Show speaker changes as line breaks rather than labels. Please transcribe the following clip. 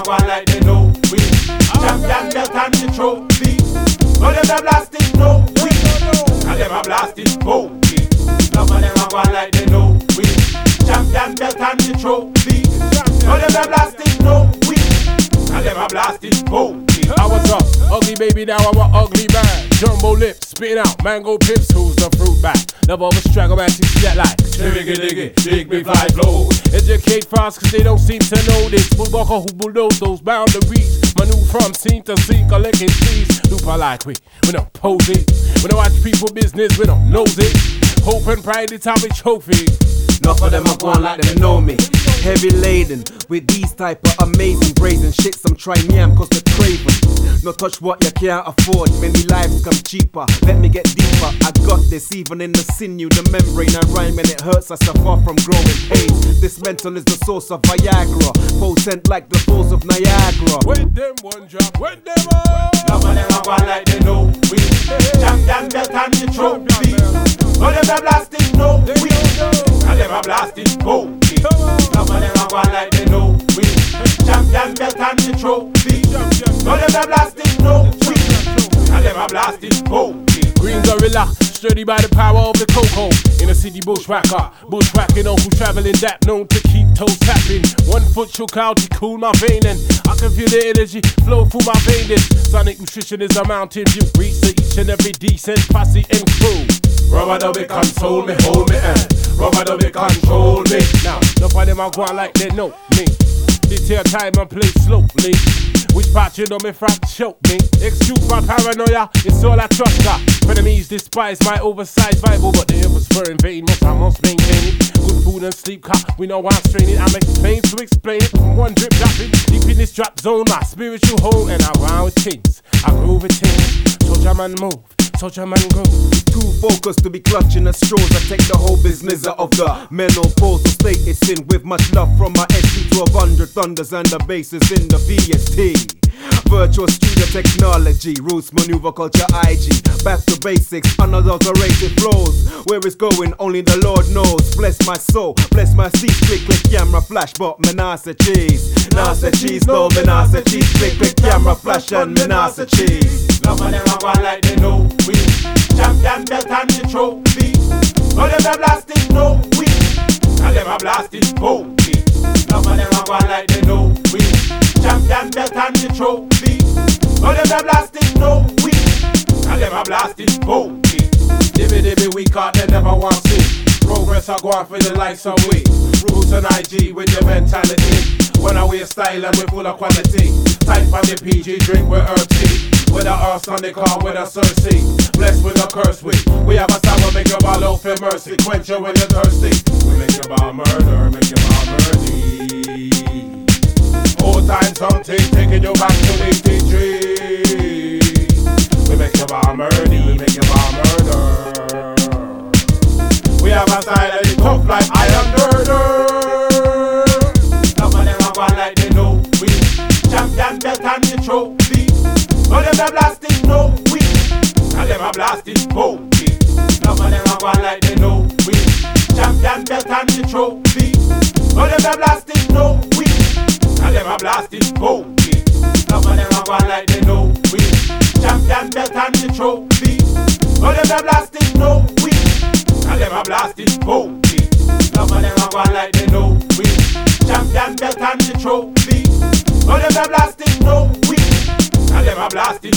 go on like they know we champion belt and the trophy. But them a blast it, no we. And them a blast it, boldly. Some of them a go on like they know we champion belt and the trophy. But them a blast it, no we. And them a blast it, boldly.
I was up, ugly baby, now I'm a ugly man. Jumbo lips, spitting out mango pips, who's the fruit bat? Never of a straggle man, see that like
diggy diggy, dig me fly flow.
Educate fast cause they don't seem to know this. Bullwalker who bulldoze those boundaries. Maneuver from scene to scene, collecting trees. Duper like we don't pose it. We don't watch people business, we don't nose it. Hope and pride, it's our trophy.
Enough of them are going like them know me. Heavy laden with these type of amazing brazen shits. I'm trying yam cause they're craving. No touch what you can't afford. Many lives come cheaper. Let me get deeper. I got this even in the sinew, the membrane. I rhyme and it hurts. I suffer from growing pains. This mental is the source of Viagra, potent like the falls of Niagara.
When them one drop, when them all.
Some of them are going like they know we champion belt and the trophy. But them a blast it, no we. And them a blast it, boldly. Some of them a go on like they know we champion belt and the trophy. But them a blast it, no we. And them a blast it, boldly.
Green gorilla, sturdy by the power of the cocoa. In a city bushwhacker, bushwhacking on who's traveling that known to keep toes tapping. 1 foot shook out to cool my vein and I can feel the energy flow through my veins. Sonic nutrition is a mountain view, reach to each and every decent posse and crew.
Rubber dubby console me, hold me and rubber dubby control me.
Now, no of them are going like they know me. Detail time and play slowly. Which part you know me from choke me. Excuse my paranoia, it's all I trust got. Enemies despise my oversized Bible, but the was for in vain, I must maintain it. Good food and sleep, cop, we know I'm straining. I'm explained to explain it. From one drip dropping, deep in this drop zone, my spiritual home, and I round with things. I groove with things. Soldier man move, soldier man groove.
Too focused to be clutching at straws. I take the whole business of the menopausal state. It's in with much love from my SP to 100 thunders and the basses in the VST. Virtual studio technology, roots maneuver culture IG. Back to basics, unadulterated flows. Where it's going, only the Lord knows. Bless my soul, bless my seat. Click, click, camera, flash, but me nah say cheese. Nah say cheese, no, me nah say cheese. Click, click, camera, flash, and me nah say cheese.
Some of them a go on like they know we champion belt and the trophy. But them a blast it, no we. And them a blast it, boldly. Some of them a go on like they know we champion belt and the trophy. But them a blast it, no we. And them a blast it, boldly. Dibby dibby we caught they never want see. Progress I go on for the likes of we. Roots and IG with the mentality. When I wear style and we're full of quality. Type on the PG, drink with herb tea. With a earth on the car with a Cersei. Blessed with a curse with. We have a style we make your ball out for mercy. Quench you when you're thirsty. We make your ball murder, make your ball murder. Old time something taking you back to 83. We make your ball murder, we make your ball murder. We have a style that is tough like iron murder. Some of them are going like they know we champion belt and the trophy. But them a blast it, no we. And them a blast it, boldly. Some of them a go on like they know we champion belt and the trophy. But them a blast it, no we. And them a blast it, boldly. Some of them a go on like they know we champion belt and the trophy. But them a blast it, no we. And them a blast it, boldly. Some of them a go on like they know we champion belt and the trophy. But them a blast it, no we. And them a blast it,